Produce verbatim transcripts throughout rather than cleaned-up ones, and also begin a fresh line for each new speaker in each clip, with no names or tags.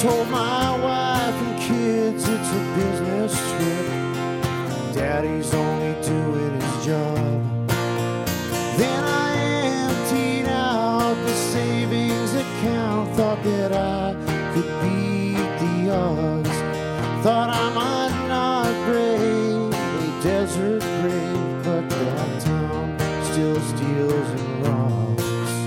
told my wife and kids it's a business trip. Daddy's only doing his job. Then I emptied out the savings account, thought that I could beat the odds. Thought I might not brave a desert grave, but that town still steals and robs.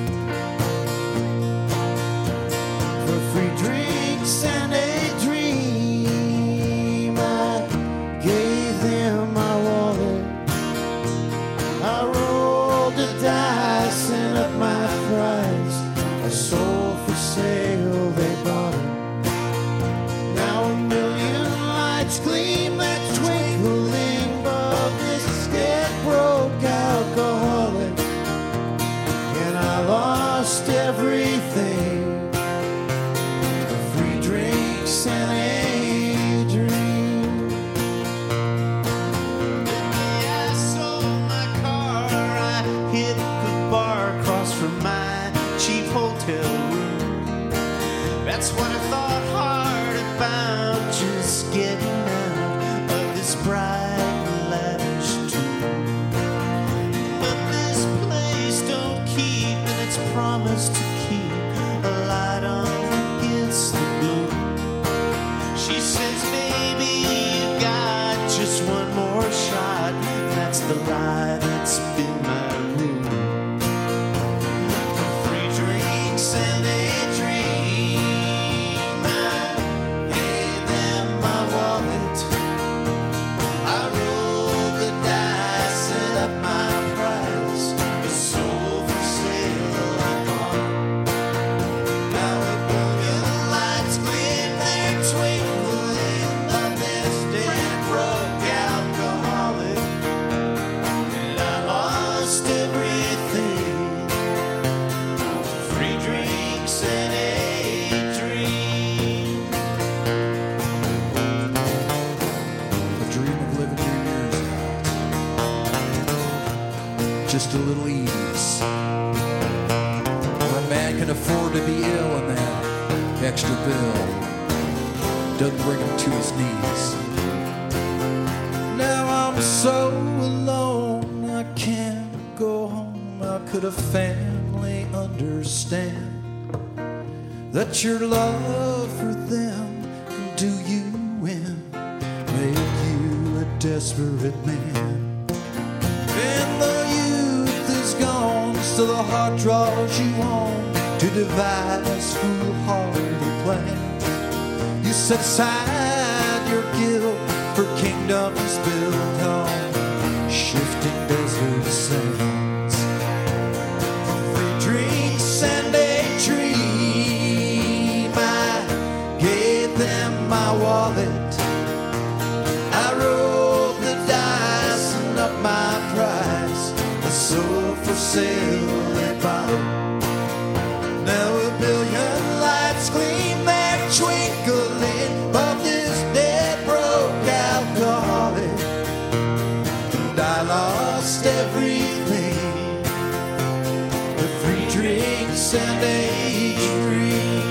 For free drinks and a dream, I gave them my wallet. I rolled the dice and up my price. I sold for sale, they bought it. Now a million lights gleam that twinkling above this dead broke alcoholic. And I lost everything. Free drinks and a dream. I sold my car, I hit the bar across from my cheap hotel room. That's what I thought hard about, just getting out of this bright lavish tomb. But this place don't keep, and it's promised to keep a light on against the blue. She says, baby, you got just one more shot. That's the lie that's been my rule. Free drinks and a dream, I gave them my wallet. I rolled the dice and up my price. The soul for sale I bought. Now a billion lights gleam there twinkling of this dead broke alcoholic. And I lost everything. Free drinks and a dream.
A dream of living your years out. Just a little ease. Where a man can afford to be ill and that extra bill doesn't bring him to his knees. Now I'm so alone, I can't go home. How could a family understand that your love for them can do you in, make you a desperate man? And the youth is gone, so the heart draws you on to devise foolhardy plans. You set aside your guilt for kingdoms built on shifting desert sands. Free drinks and a dream, I gave them my wallet. I rolled the dice and up my price. I sold for sale they bought. Now a billion lights gleam there twinkling above this dead broke alcoholic. And I lost everything. The free drinks and a dream.